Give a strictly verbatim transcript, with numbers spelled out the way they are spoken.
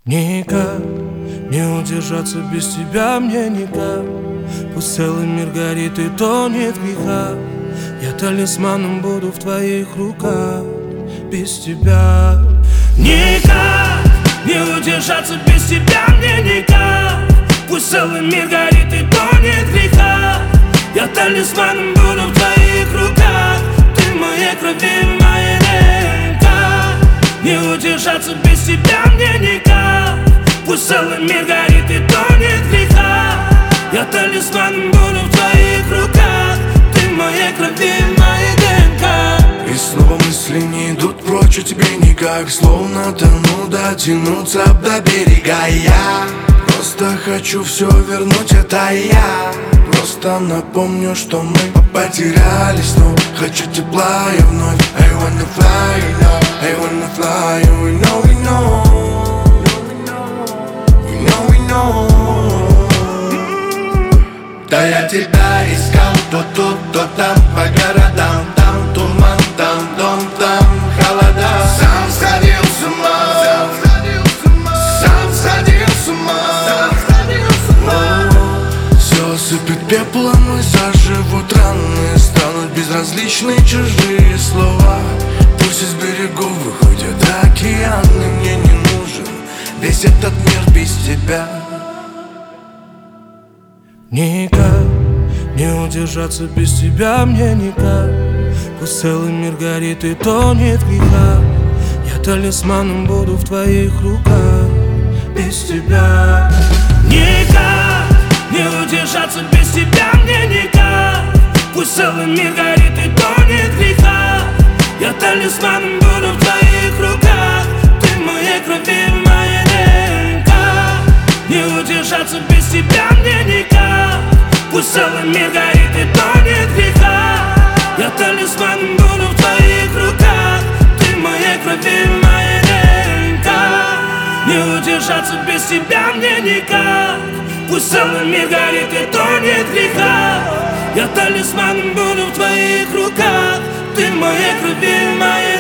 Никак не удержаться без тебя мне никак. Пусть целый мир горит и тонет в грехах, я талисманом буду в твоих руках. Без тебя никак не удержаться без тебя мне никак. Пусть целый мир горит и тонет в грехах, я талисманом буду в твоих руках. Ты в моей крови, моя ДНК. Не удержаться без тебя мне никак. Пусть целый мир горит и тонет в грехах, я талисманом буду в твоих руках. Ты в моей крови, моя ДНК. И снова мысли не идут прочь, а тебе никак. Словно тону, дотянуться до берега. Я просто хочу все вернуть, это я. Просто напомню, что мы потерялись, но хочу тепла и вновь. I wanna fly, you know, I wanna fly, we know, we know, we know, we know. Да я тебя искал то тут, то там, по городам. Там туман, там дом, там холода. Сам сходил с ума, сам сходил с ума. Все сыпет пеплом и заживут раны. Станут безразличны чужие слова. Пусть из берегов выходят океаны. Мне не нужен весь этот мир без тебя. Никак не удержаться без тебя мне никак. Пусть целый мир горит и тонет в грехах, я талисманом буду в твоих руках. Без тебя никак не удержаться без тебя мне никак. Пусть целый мир горит и тонет в грехах, я талисманом буду в твоих руках. Ты в моей крови, моя ДНК. Не удержаться без тебя мне никак. Пусть целый мир горит и тонет в грехах, я талисманом буду в твоих руках. Ты в моей крови, моя ДНК. Не удержаться без тебя мне никак. Пусть целый мир горит и тонет в грехах, я талисманом буду в твоих руках. Ты в моей крови, моя